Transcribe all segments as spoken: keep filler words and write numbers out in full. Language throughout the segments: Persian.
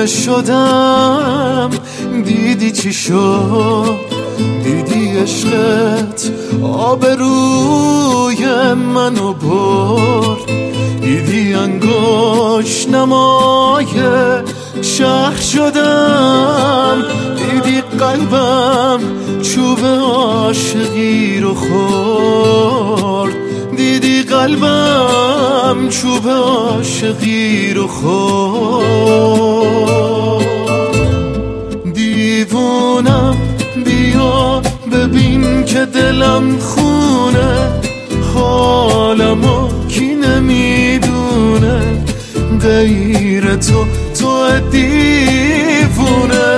دیوونه شدم. دیدی چی شد؟ دیدی عشقت آبروی منو برد. دیدی انگشت نمای شهر شدم. دیدی قلبم چوب عاشقی رو خورد. دیدی قلبم چوب عاشقی رو خورد. دیوونم بیا ببین که دلم خونه، حالمو کی نمیدونه غیر تو، تو دیوونه.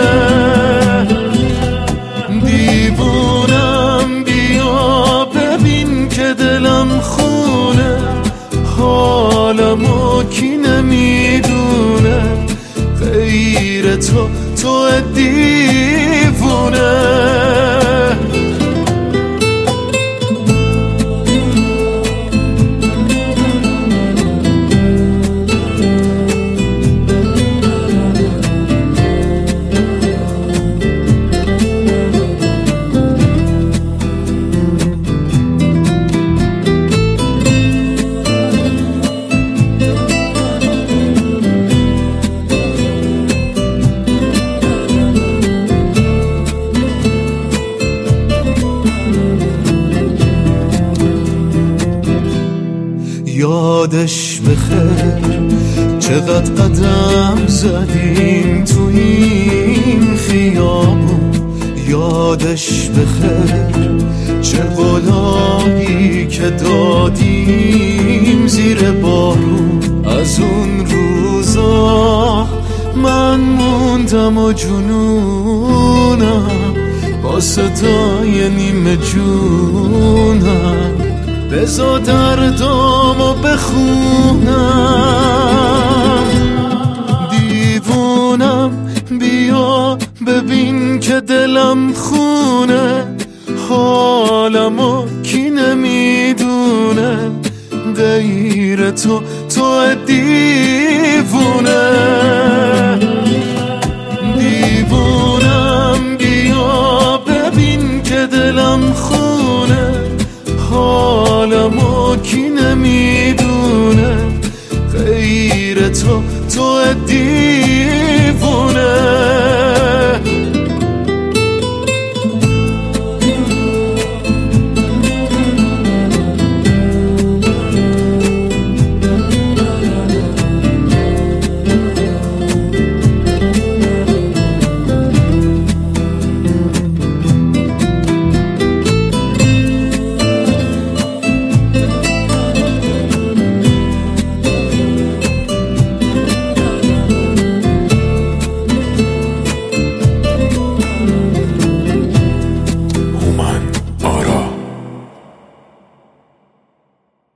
دیوونم بیا ببین که دلم خونه، حالمو کی نمیدونه غیر تو، تو دیوونه. یادش بخیر چقدر قدم زدیم تو این خیابون. یادش بخیر چه قولایی که دادیم زیر بارون. از اون روزا من موندم و جنونم با صدای نیمه جونم. بزا دردامو بخونم. دیوونم بیا ببین که دلم خونه، حالمو کی نمیدونه غیر تو، تو دیوونه.